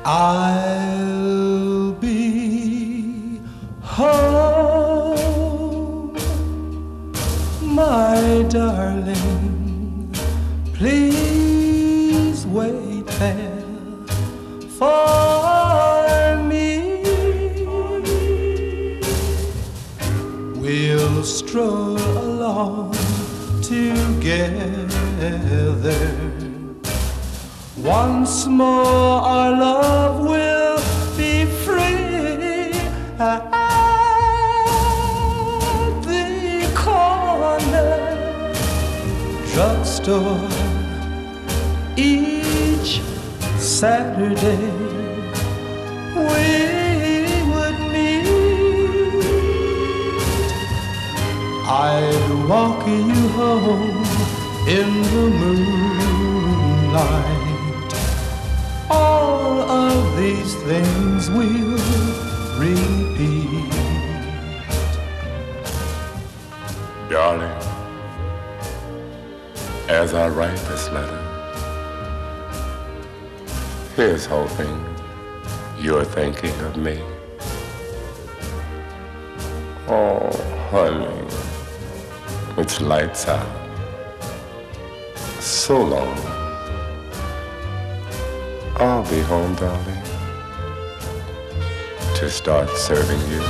I'll be home, my darling. Please wait there for me. We'll stroll along together. Once more our love will be free at the corner drugstore each Saturday. We would meet. I'd walk you home in the moonlight. All of these things we'll repeat. Darling, as I write this letter, here's hoping you're thinking of me. Oh, honey, it's lights out. So long. I'll be home, darling, to start serving you.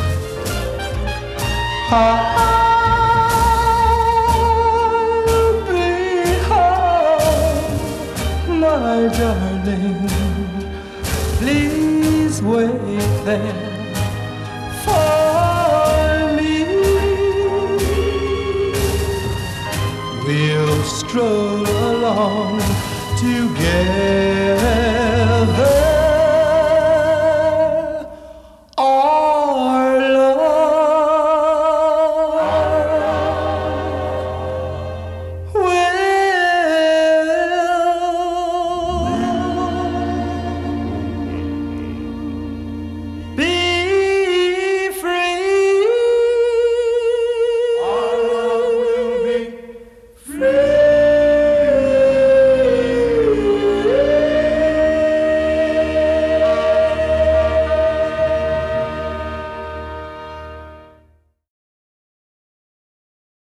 I'll be home, my darling. Please wait there for me. We'll stroll along together.